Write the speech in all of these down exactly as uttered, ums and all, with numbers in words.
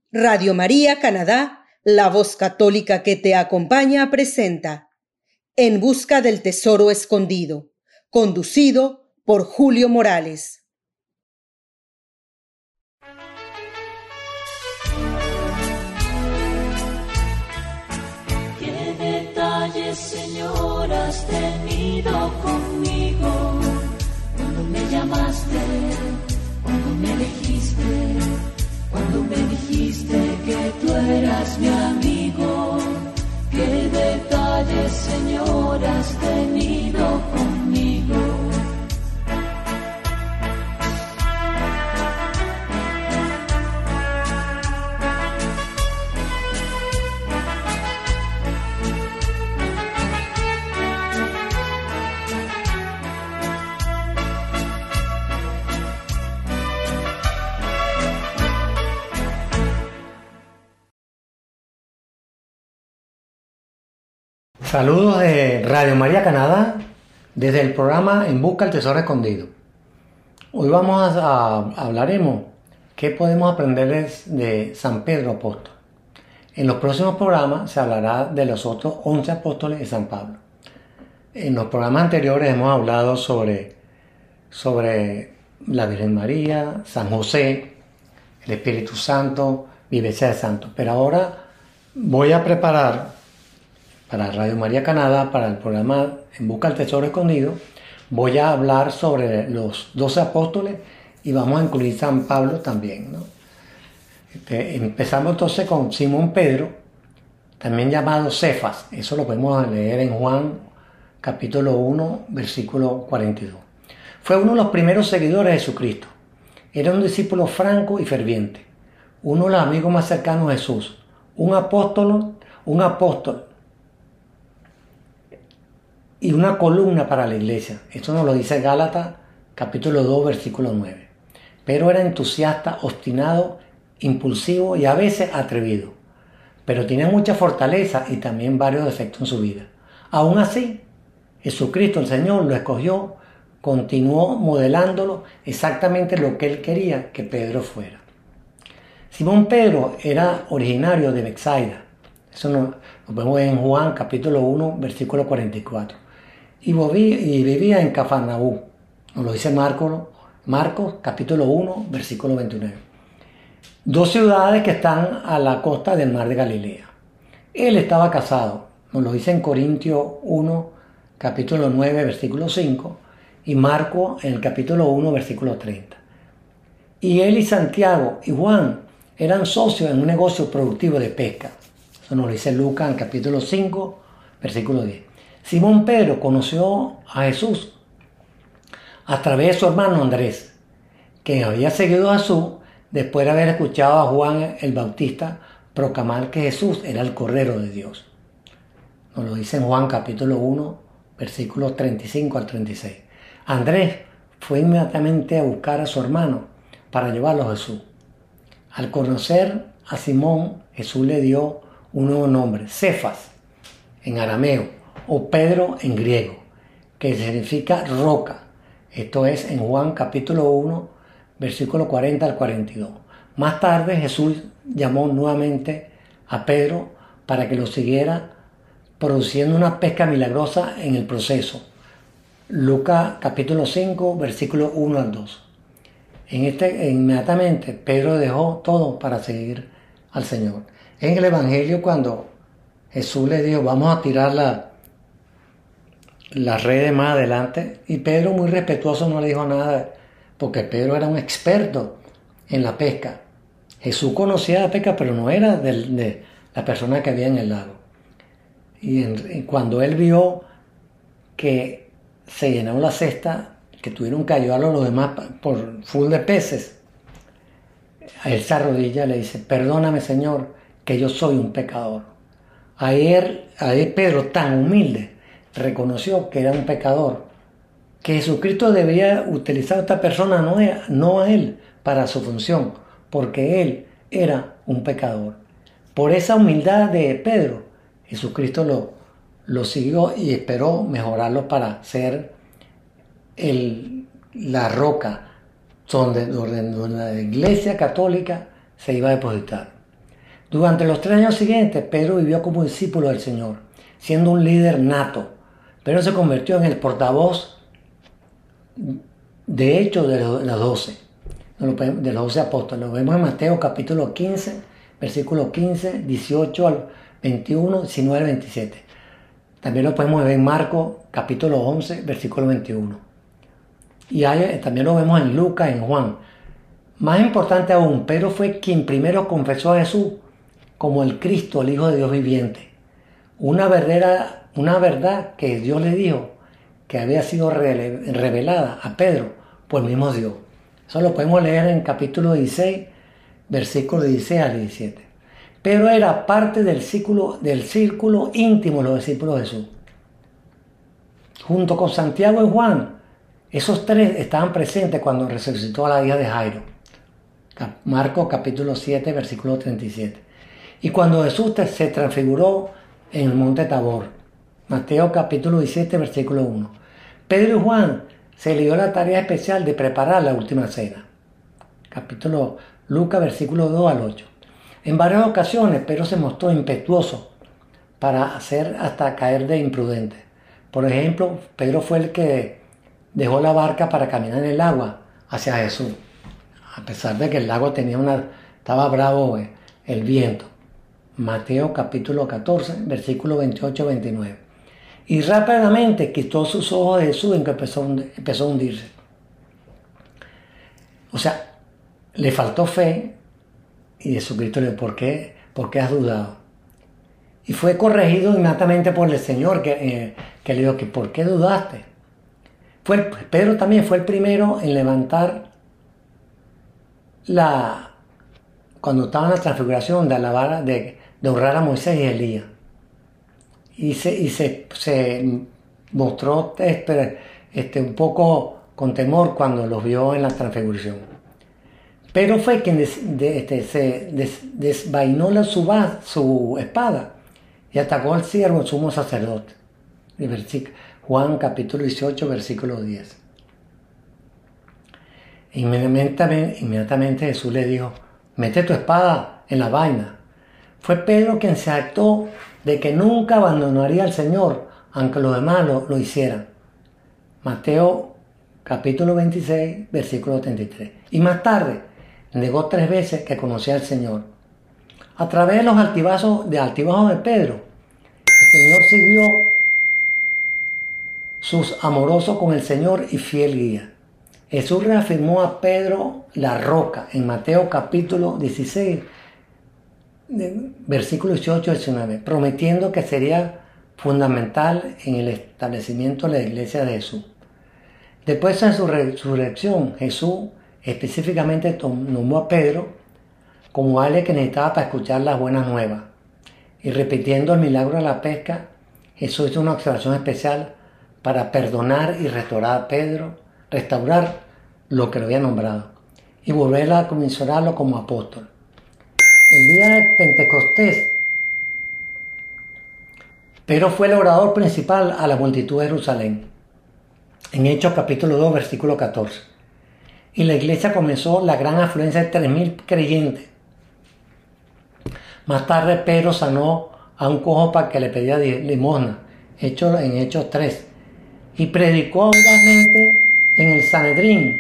Radio María Canadá, la voz católica que te acompaña, presenta En busca del tesoro escondido, conducido por Julio Morales. Qué detalles, Señor, has tenido conmigo, cuando me llamaste, cuando me elegiste, cuando me dijiste que tú eras mi amigo. Qué detalles, Señor, has tenido conmigo. Saludos de Radio María Canadá, desde el programa En Busca del Tesoro Escondido. Hoy vamos a, a hablaremos qué podemos aprender de San Pedro Apóstol. En los próximos programas se hablará de los otros once apóstoles de San Pablo. En los programas anteriores hemos hablado sobre, sobre la Virgen María, San José, el Espíritu Santo, vivencia de santos. Pero ahora voy a preparar para Radio María Canadá, para el programa En Busca del Tesoro Escondido, voy a hablar sobre los doce apóstoles y vamos a incluir San Pablo también, ¿no? Este, empezamos entonces con Simón Pedro, también llamado Cefas. Eso lo podemos leer en Juan capítulo uno, versículo cuarenta y dos. Fue uno de los primeros seguidores de Jesucristo. Era un discípulo franco y ferviente, uno de los amigos más cercanos de Jesús, un apóstol, un apóstol y una columna para la iglesia. Esto nos lo dice Gálatas capítulo dos, versículo nueve. Pero era entusiasta, obstinado, impulsivo y a veces atrevido. Pero tenía mucha fortaleza y también varios defectos en su vida. Aún así, Jesucristo, el Señor, lo escogió, continuó modelándolo exactamente lo que él quería que Pedro fuera. Simón Pedro era originario de Betsaida. Eso lo, lo vemos en Juan capítulo uno, versículo cuarenta y cuatro. Y vivía en Cafarnaúm, nos lo dice Marcos, Marcos capítulo uno, versículo veintinueve. Dos ciudades que están a la costa del mar de Galilea. Él estaba casado, nos lo dice en Corintios uno, capítulo nueve, versículo cinco, y Marcos en el capítulo uno, versículo treinta. Y él y Santiago y Juan eran socios en un negocio productivo de pesca. Eso nos lo dice Lucas en el capítulo cinco, versículo diez. Simón Pedro conoció a Jesús a través de su hermano Andrés, quien había seguido a Jesús después de haber escuchado a Juan el Bautista proclamar que Jesús era el Cordero de Dios. Nos lo dice en Juan capítulo uno, versículos treinta y cinco al treinta y seis. Andrés fue inmediatamente a buscar a su hermano para llevarlo a Jesús. Al conocer a Simón, Jesús le dio un nuevo nombre, Cefas, en arameo, o Pedro en griego, que significa roca. Esto es en Juan capítulo uno, versículo cuarenta al cuarenta y dos. Más tarde Jesús llamó nuevamente a Pedro para que lo siguiera, produciendo una pesca milagrosa en el proceso. Lucas capítulo cinco, versículo uno al dos. En este, inmediatamente Pedro dejó todo para seguir al Señor. En el Evangelio, cuando Jesús le dijo, vamos a tirar la las redes más adelante, y Pedro, muy respetuoso, no le dijo nada, porque Pedro era un experto en la pesca. Jesús conocía la pesca, pero no era de, de la persona que había en el lago. Y, en, y cuando él vio que se llenó la cesta, que tuvieron que ayudarlo los demás por full de peces, a él se arrodilla y le dice, perdóname, Señor, que yo soy un pecador. Ayer, ayer Pedro, tan humilde, reconoció que era un pecador, que Jesucristo debía utilizar a esta persona, no a, no a él, para su función, porque él era un pecador. Por esa humildad de Pedro, Jesucristo lo, lo siguió y esperó mejorarlo para ser el, la roca donde, donde, donde la Iglesia Católica se iba a depositar. Durante los tres años siguientes, Pedro vivió como discípulo del Señor, siendo un líder nato. Pedro se convirtió en el portavoz de hecho de los doce, de los doce apóstoles. Lo vemos en Mateo capítulo quince, versículos quince, dieciocho al veintiuno, diecinueve al veintisiete. También lo podemos ver en Marcos capítulo once, versículo veintiuno. Y hay, también lo vemos en Lucas, en Juan. Más importante aún, Pedro fue quien primero confesó a Jesús como el Cristo, el Hijo de Dios viviente. Una verdad, una verdad que Dios le dijo que había sido revelada a Pedro por el mismo Dios. Eso lo podemos leer en capítulo dieciséis, versículos dieciséis al diecisiete. Pedro era parte del círculo, del círculo íntimo de los discípulos de Jesús. Junto con Santiago y Juan, esos tres estaban presentes cuando resucitó a la hija de Jairo. Marcos capítulo siete, versículo treinta y siete. Y cuando Jesús se transfiguró en el monte Tabor. Mateo capítulo diecisiete, versículo uno. Pedro y Juan se le dio la tarea especial de preparar la última cena. Capítulo Lucas, versículo dos al ocho. En varias ocasiones Pedro se mostró impetuoso para hacer hasta caer de imprudente. Por ejemplo, Pedro fue el que dejó la barca para caminar en el agua hacia Jesús, a pesar de que el lago tenía una, estaba bravo el viento. Mateo capítulo catorce, versículo veintiocho a veintinueve. Y rápidamente quitó sus ojos de Jesús en que empezó, empezó a hundirse. O sea, le faltó fe y Jesucristo le dijo, ¿por qué? ¿Por qué has dudado? Y fue corregido inmediatamente por el Señor que, eh, que le dijo que ¿por qué dudaste? Fue, Pedro también fue el primero en levantar la, cuando estaba en la transfiguración, de alabar, de, de honrar a Moisés y Elías. Y se, y se, se mostró este, este, un poco con temor cuando los vio en la transfiguración. Pedro fue quien des, de, este, se des, desvainó la, su, su espada y atacó al siervo, el sumo sacerdote. Juan capítulo dieciocho, versículo diez. Inmediatamente, inmediatamente Jesús le dijo, mete tu espada en la vaina. Fue Pedro quien se actó de que nunca abandonaría al Señor, aunque los demás lo, lo hicieran. Mateo capítulo veintiséis, versículo treinta y tres. Y más tarde, negó tres veces que conocía al Señor. A través de los altibajos de, altibajos de Pedro, el Señor siguió sus amorosos con el Señor y fiel guía. Jesús reafirmó a Pedro la roca en Mateo capítulo dieciséis, versículos dieciocho y diecinueve, prometiendo que sería fundamental en el establecimiento de la iglesia de Jesús. Después de su resurrección, Jesús específicamente nombró a Pedro como alguien que necesitaba para escuchar las buenas nuevas. Y repitiendo el milagro de la pesca, Jesús hizo una observación especial para perdonar y restaurar a Pedro, restaurar lo que lo había nombrado y volver a comisionarlo como apóstol. El día de Pentecostés, Pedro fue el orador principal a la multitud de Jerusalén, en Hechos capítulo dos, versículo catorce. Y la iglesia comenzó la gran afluencia de tres mil creyentes. Más tarde Pedro sanó a un cojo para que le pedía limosna, hecho en Hechos tres, y predicó audazmente en el Sanedrín,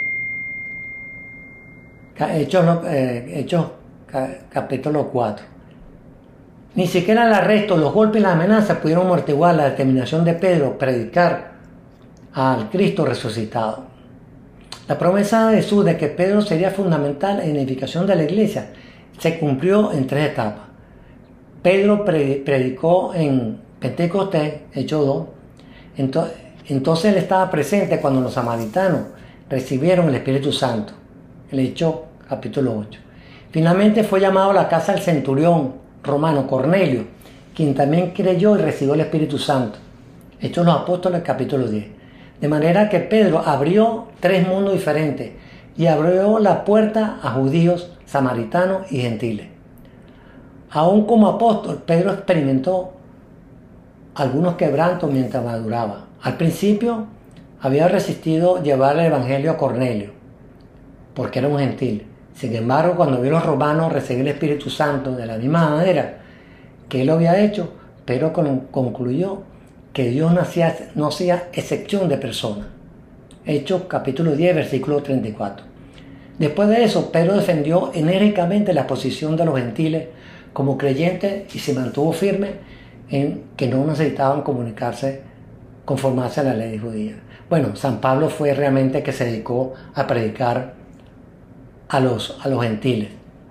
Hechos, eh, Hechos capítulo cuatro. Ni siquiera el arresto, los golpes y las amenazas pudieron amortiguar la determinación de Pedro predicar al Cristo resucitado. La promesa de Jesús de que Pedro sería fundamental en la edificación de la iglesia se cumplió en tres etapas. Pedro predicó en Pentecostés, Hechos dos. Entonces, entonces él estaba presente cuando los samaritanos recibieron el Espíritu Santo. El Hechos capítulo ocho. Finalmente fue llamado a la casa del centurión romano Cornelio, quien también creyó y recibió el Espíritu Santo. Hechos los Apóstoles capítulo diez. De manera que Pedro abrió tres mundos diferentes y abrió la puerta a judíos, samaritanos y gentiles. Aún como apóstol, Pedro experimentó algunos quebrantos mientras maduraba. Al principio había resistido llevar el evangelio a Cornelio, porque era un gentil. Sin embargo, cuando vio a los romanos recibir el Espíritu Santo de la misma manera que él lo había hecho, Pedro concluyó que Dios no hacía, no hacía excepción de personas. Hechos capítulo diez, versículo treinta y cuatro. Después de eso, Pedro defendió enérgicamente la posición de los gentiles como creyentes y se mantuvo firme en que no necesitaban comunicarse, conformarse a la ley judía. Bueno, San Pablo fue realmente que se dedicó a predicar a los, a los gentiles.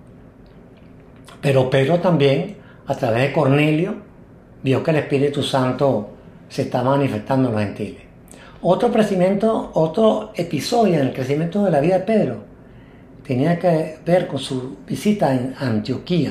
Pero Pedro también, a través de Cornelio, vio que el Espíritu Santo se estaba manifestando en los gentiles. Otro crecimiento, otro episodio en el crecimiento de la vida de Pedro tenía que ver con su visita en Antioquía,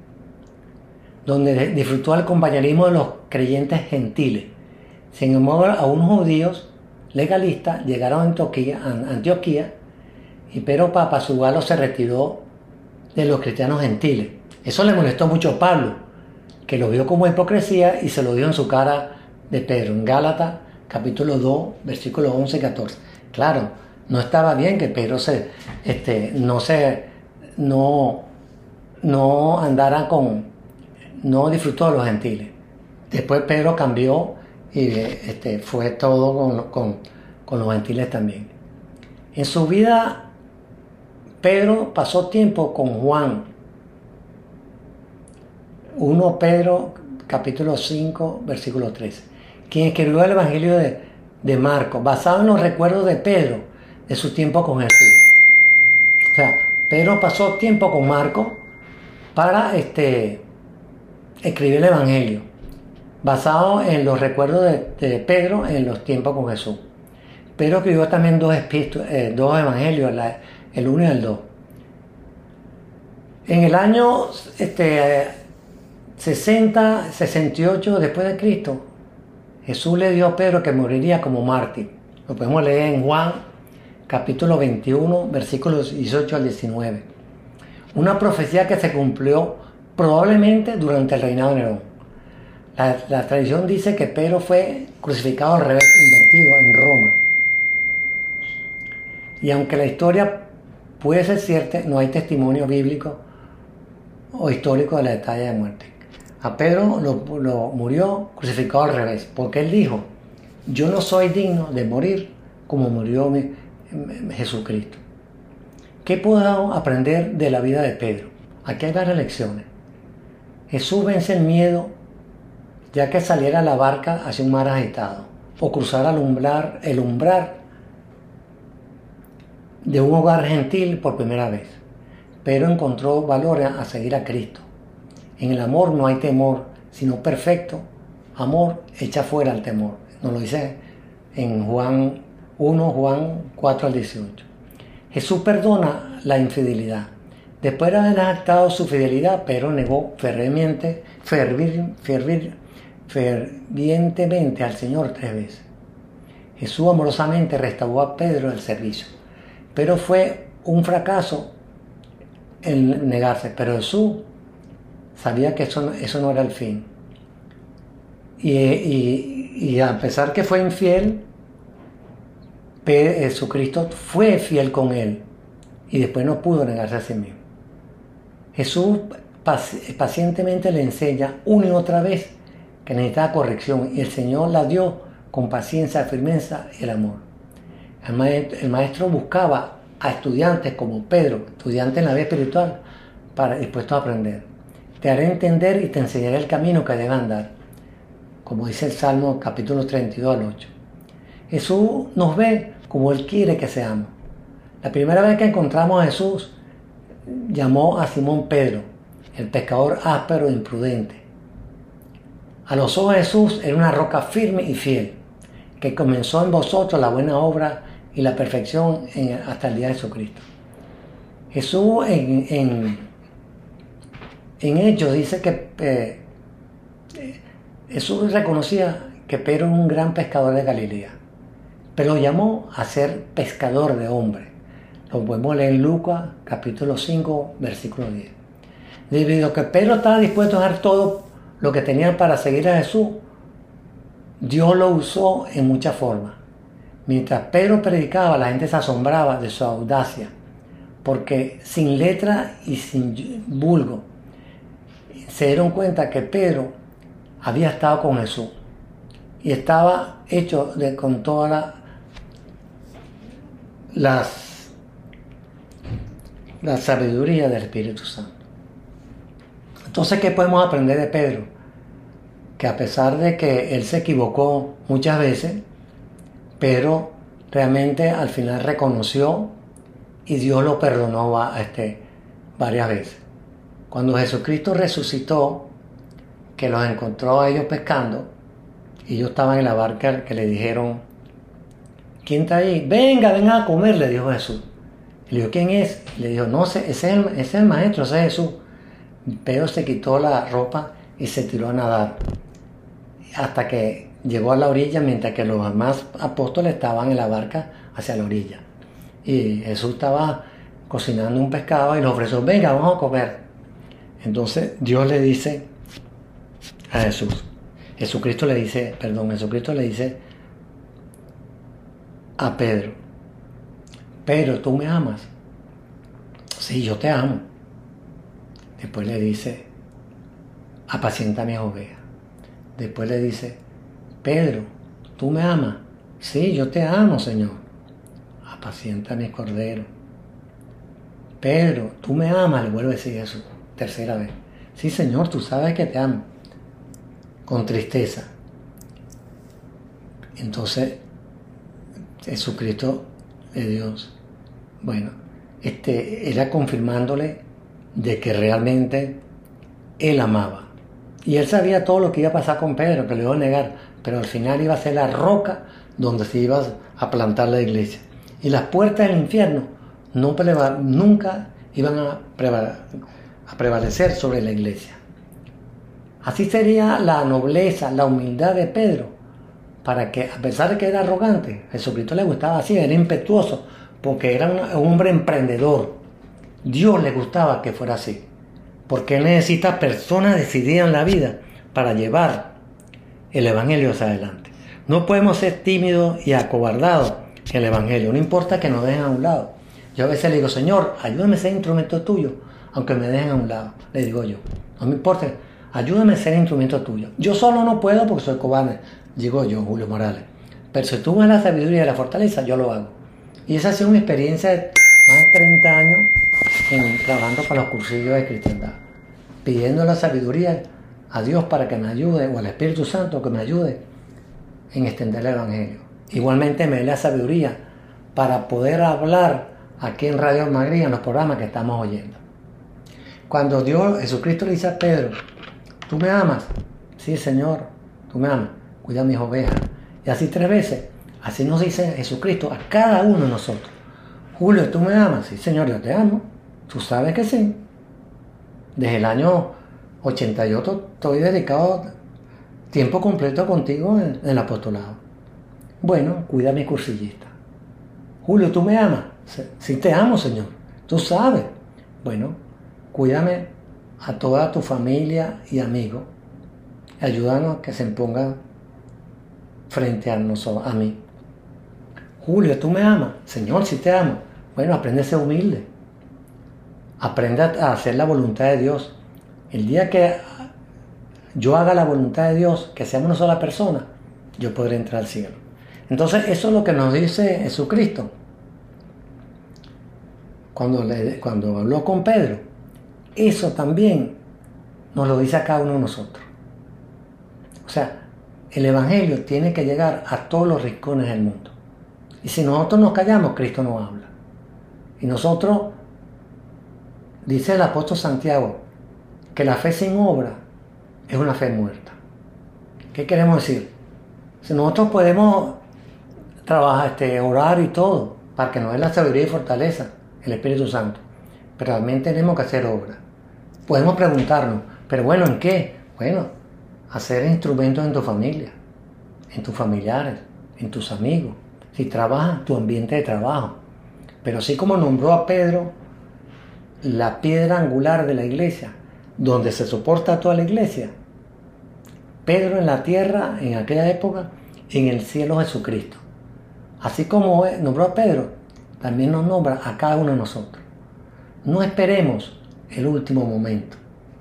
donde disfrutó el compañerismo de los creyentes gentiles. Sin embargo, algunos judíos legalistas llegaron a Antioquía, a Antioquía y Pedro Papazugalo se retiró de los cristianos gentiles. Eso le molestó mucho a Pablo, que lo vio como hipocresía y se lo dio en su cara de Pedro, en Gálatas capítulo dos, versículos once y catorce. Claro, no estaba bien que Pedro se, este, no se, no, no andara con, no disfrutó de los gentiles. Después Pedro cambió y este, fue todo con, con, con los gentiles también. En su vida, Pedro pasó tiempo con Juan. primero Pedro capítulo cinco, versículo trece. Quien escribió el Evangelio de, de Marcos, basado en los recuerdos de Pedro de su tiempo con Jesús. O sea, Pedro pasó tiempo con Marcos para este, escribir el Evangelio, basado en los recuerdos de, de Pedro en los tiempos con Jesús. Pedro escribió también dos, eh, dos evangelios, la, el uno y el dos. En el año este, sesenta, sesenta y ocho después de Cristo, Jesús le dio a Pedro que moriría como mártir. Lo podemos leer en Juan capítulo veintiuno, versículos dieciocho al diecinueve. Una profecía que se cumplió probablemente durante el reinado de Nerón. La, la tradición dice que Pedro fue crucificado al revés, invertido en Roma. Y aunque la historia puede ser cierta, no hay testimonio bíblico o histórico de la detalle de muerte. A Pedro lo, lo murió crucificado al revés, porque él dijo: yo no soy digno de morir como murió mi, Jesucristo. ¿Qué podemos aprender de la vida de Pedro? Aquí hay varias lecciones. Jesús vence el miedo, ya que saliera a la barca hacia un mar agitado, o cruzar el umbral, el umbral de un hogar gentil por primera vez. Pedro encontró valor a seguir a Cristo. En el amor no hay temor, sino perfecto amor echa fuera el temor. Nos lo dice en Juan uno, Juan cuatro al dieciocho. Jesús perdona la infidelidad. Después de haber actado su fidelidad, Pedro negó fervientemente, fervir, fervir, fervientemente al Señor tres veces. Jesús amorosamente restauró a Pedro el servicio. Pero fue un fracaso en negarse. Pero Jesús sabía que eso, eso no era el fin. Y, y, y a pesar que fue infiel, Jesucristo fue fiel con él. Y después no pudo negarse a sí mismo. Jesús pacientemente le enseña una y otra vez que necesitaba corrección. Y el Señor la dio con paciencia, firmeza y el amor. El maestro, el maestro buscaba a estudiantes como Pedro, estudiantes en la vida espiritual, para dispuestos a aprender. Te haré entender y te enseñaré el camino que debes andar, como dice el Salmo capítulo treinta y dos al ocho. Jesús nos ve como Él quiere que seamos. La primera vez que encontramos a Jesús, llamó a Simón Pedro, el pescador áspero e imprudente. A los ojos de Jesús era una roca firme y fiel, que comenzó en vosotros la buena obra y la perfección en, hasta el día de Jesucristo. Jesús en, en, en Hechos dice que eh, Jesús reconocía que Pedro era un gran pescador de Galilea, pero lo llamó a ser pescador de hombres. Lo podemos leer en Lucas capítulo cinco, versículo diez. Debido a que Pedro estaba dispuesto a dejar todo lo que tenía para seguir a Jesús, Dios lo usó en muchas formas. Mientras Pedro predicaba, la gente se asombraba de su audacia, porque sin letra y sin vulgo se dieron cuenta que Pedro había estado con Jesús y estaba hecho de, con todas la, las la sabiduría del Espíritu Santo. Entonces, ¿qué podemos aprender de Pedro? Que a pesar de que él se equivocó muchas veces, pero realmente al final reconoció y Dios lo perdonó a este, varias veces. Cuando Jesucristo resucitó, que los encontró a ellos pescando, y ellos estaban en la barca, que le dijeron, ¿quién está ahí? Venga, venga a comer, le dijo Jesús. Y le dijo, ¿quién es? Y le dijo, no, ese es, el, ese es el maestro, ese es Jesús. Pedro se quitó la ropa y se tiró a nadar, hasta que llegó a la orilla, mientras que los demás apóstoles estaban en la barca hacia la orilla. Y Jesús estaba cocinando un pescado y les ofreció, venga, vamos a comer. Entonces Dios le dice a Jesús, Jesucristo le dice, perdón, Jesucristo le dice a Pedro, Pedro, ¿tú me amas? Sí, yo te amo. Después le dice, apacienta mis ovejas. Después le dice, Pedro, ¿tú me amas? Sí, yo te amo, Señor. Apacienta mis corderos. Pedro, ¿tú me amas? Le vuelve a decir eso, tercera vez. Sí, Señor, tú sabes que te amo. Con tristeza. Entonces, Jesucristo de Dios, bueno, este, era confirmándole de que realmente él amaba. Y él sabía todo lo que iba a pasar con Pedro, que lo iba a negar, pero al final iba a ser la roca donde se iba a plantar la iglesia. Y las puertas del infierno no preva- nunca iban a, preva- a prevalecer sobre la iglesia. Así sería la nobleza, la humildad de Pedro, para que, a pesar de que era arrogante, Jesucristo le gustaba así, era impetuoso, porque era un, un hombre emprendedor. Dios le gustaba que fuera así, porque él necesita personas decididas en la vida para llevar el evangelio hacia adelante. No podemos ser tímidos y acobardados en el evangelio, no importa que nos dejen a un lado. Yo a veces le digo, Señor, ayúdame a ser instrumento tuyo, aunque me dejen a un lado, le digo yo, no me importa, ayúdame a ser instrumento tuyo. Yo solo no puedo porque soy cobarde, digo yo, Julio Morales, pero si tú me das la sabiduría y la fortaleza, yo lo hago. Y esa ha sido una experiencia de más de treinta años en, trabajando para los cursillos de cristiandad, pidiendo la sabiduría a Dios para que me ayude, o al Espíritu Santo que me ayude en extender el evangelio. Igualmente me dé la sabiduría para poder hablar aquí en Radio Almagría, en los programas que estamos oyendo. Cuando Dios, Jesucristo le dice a Pedro, ¿tú me amas? Sí, Señor, tú me amas, cuida mis ovejas. Y así tres veces, así nos dice Jesucristo a cada uno de nosotros. Julio, ¿tú me amas? Sí, Señor, yo te amo. Tú sabes que sí. Desde el año ochenta y ocho estoy dedicado tiempo completo contigo en, en el apostolado. Bueno, cuida a mi cursillista. Julio, ¿tú me amas? Sí, te amo, Señor. Tú sabes. Bueno, cuídame a toda tu familia y amigos. Ayúdanos a que se pongan frente a nosotros, a mí. Julio, ¿tú me amas? Señor, sí te amo. Bueno, aprende a ser humilde. Aprende a hacer la voluntad de Dios. El día que yo haga la voluntad de Dios, que seamos una sola persona, yo podré entrar al cielo. Entonces, eso es lo que nos dice Jesucristo. Cuando, le, cuando habló con Pedro, eso también nos lo dice a cada uno de nosotros. O sea, el evangelio tiene que llegar a todos los rincones del mundo. Y si nosotros nos callamos, Cristo no habla. Y nosotros, dice el apóstol Santiago, que la fe sin obra es una fe muerta. ¿Qué queremos decir? Si nosotros podemos trabajar, este, orar y todo, para que nos dé la sabiduría y fortaleza, el Espíritu Santo, pero también tenemos que hacer obra. Podemos preguntarnos, pero bueno, ¿en qué? Bueno, hacer instrumentos en tu familia, en tus familiares, en tus amigos, si trabajas, tu ambiente de trabajo. Pero así como nombró a Pedro la piedra angular de la iglesia, donde se soporta toda la iglesia, Pedro en la tierra, en aquella época, en el cielo Jesucristo. Así como nombró a Pedro, también nos nombra a cada uno de nosotros. No esperemos el último momento.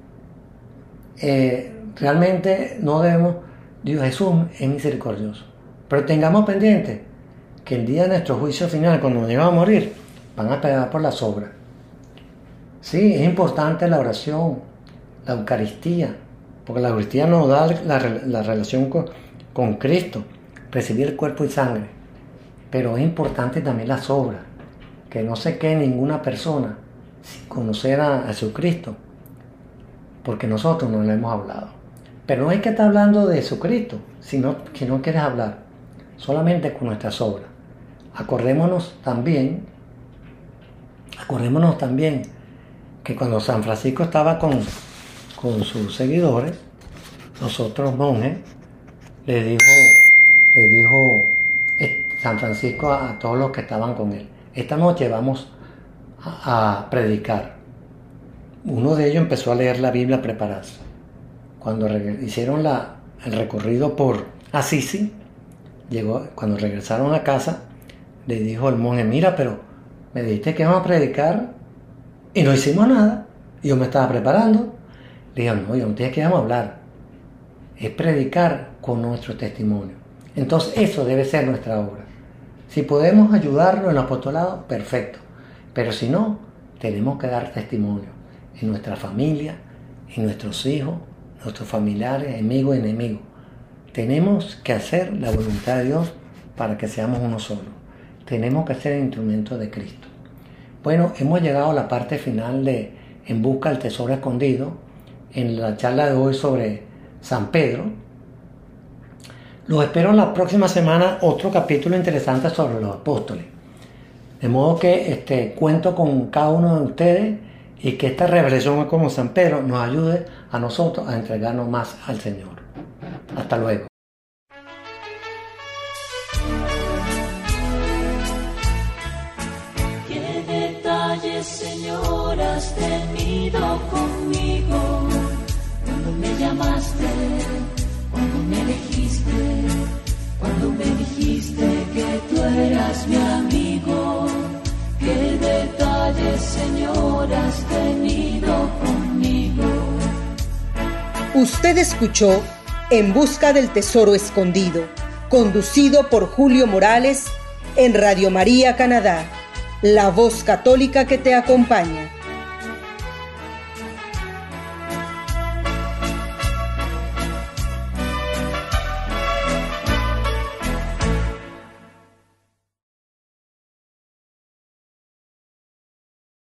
Eh, realmente no debemos, Dios Jesús es misericordioso, pero tengamos pendiente que el día de nuestro juicio final, cuando nos lleguemos a morir, van a pegar por las obras. Sí, es importante la oración, la Eucaristía, porque la Eucaristía nos da la, la relación con, con Cristo, recibir el cuerpo y sangre, pero es importante también las obras, que no se quede ninguna persona sin conocer a, a Jesucristo, porque nosotros no le hemos hablado. Pero no hay que estar hablando de Jesucristo, sino que no quieres hablar, solamente con nuestras obras. Acordémonos también, acordémonos también que cuando San Francisco estaba con, con sus seguidores, los otros monjes, le dijo, le dijo San Francisco a, a todos los que estaban con él: esta noche vamos a, a predicar. Uno de ellos empezó a leer la Biblia, a prepararse. Cuando reg- hicieron la, el recorrido por Assisi, llegó, cuando regresaron a casa, le dijo el monje: mira, pero me dijiste que íbamos a predicar y no hicimos nada. Y yo me estaba preparando. Le dijo: no, yo no te dije que íbamos a hablar. Es predicar con nuestro testimonio. Entonces eso debe ser nuestra obra. Si podemos ayudarlo en el apostolado, perfecto. Pero si no, tenemos que dar testimonio en nuestra familia, en nuestros hijos, nuestros familiares, amigos y enemigos. Tenemos que hacer la voluntad de Dios para que seamos uno solo. Tenemos que ser el instrumento de Cristo. Bueno, hemos llegado a la parte final de En busca del tesoro escondido, en la charla de hoy sobre San Pedro. Los espero en la próxima semana, otro capítulo interesante sobre los apóstoles. De modo que este, cuento con cada uno de ustedes y que esta revelación como San Pedro nos ayude a nosotros a entregarnos más al Señor. Hasta luego. Qué detalles, Señor, has tenido conmigo, cuando me llamaste, cuando me elegiste, cuando me dijiste que tú eras mi amigo. Qué detalles, Señor, has tenido conmigo. Usted escuchó En busca del tesoro escondido, conducido por Julio Morales en Radio María Canadá, la voz católica que te acompaña.